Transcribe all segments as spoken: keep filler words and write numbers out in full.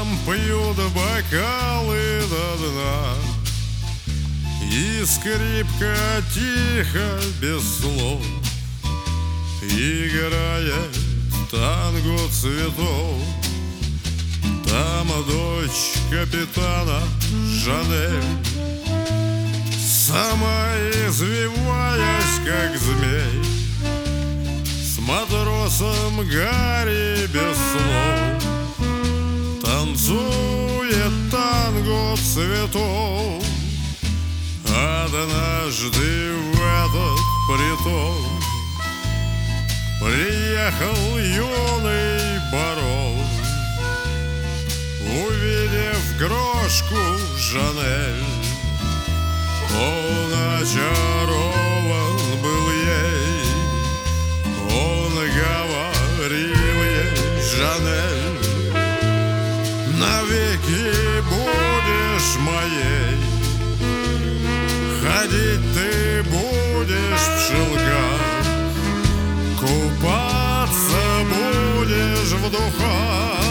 пьют бокалы до дна, и скрипка тихо, без слов, играет танго цветов. Там дочь капитана Жанель, сама извиваясь, как змей, с матросом Гарри без слов танцует танго цветов. Однажды в этот притон приехал юный барон. Увидев крошку Жанель, он очарован был ей. Он говорил ей: Жанель, навеки будешь моей. Ходить ты будешь в шелках, купаться будешь в духах.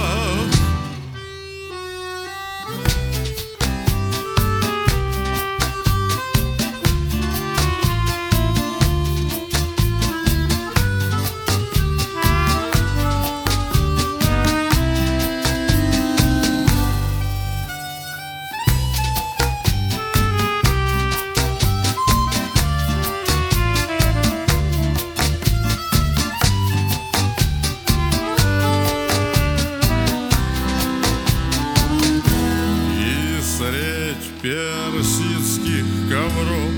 Персидских ковров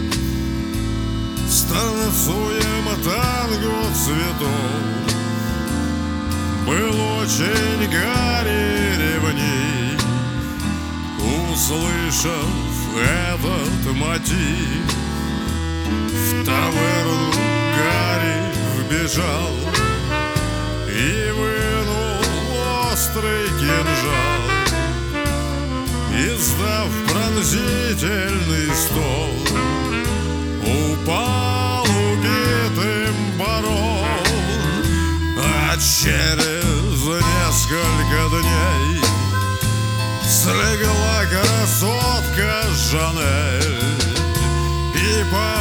станцуем танго цветов. Был очень Гарри ревнив, услышав этот мотив. В таверну Гарри вбежал и вынул острый кинжал. Издав пронзительный стон, упал убитым барон. А через несколько дней слегла красотка Жанель, и по